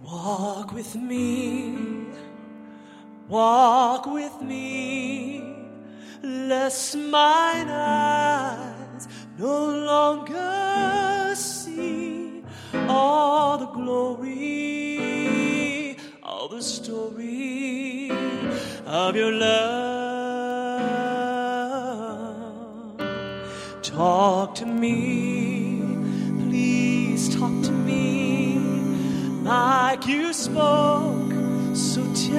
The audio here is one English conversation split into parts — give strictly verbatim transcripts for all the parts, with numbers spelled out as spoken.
Walk with me, walk with me, lest mine eyes no longer see all the glory, all the story of your love. Talk to me, please talk to me, like you spoke so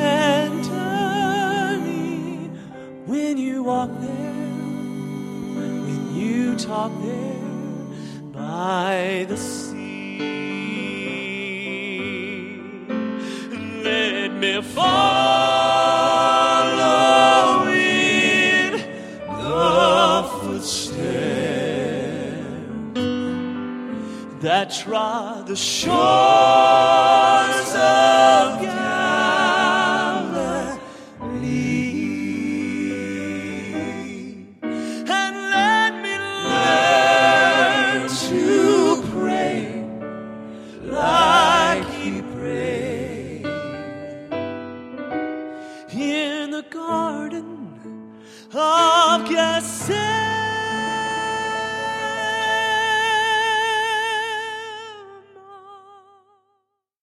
tenderly when you walked there, when you talked there by the sea. Let me follow in the footsteps that trod the shores of Galilee, and let me learn to pray like he prayed in the garden of Gethsemane.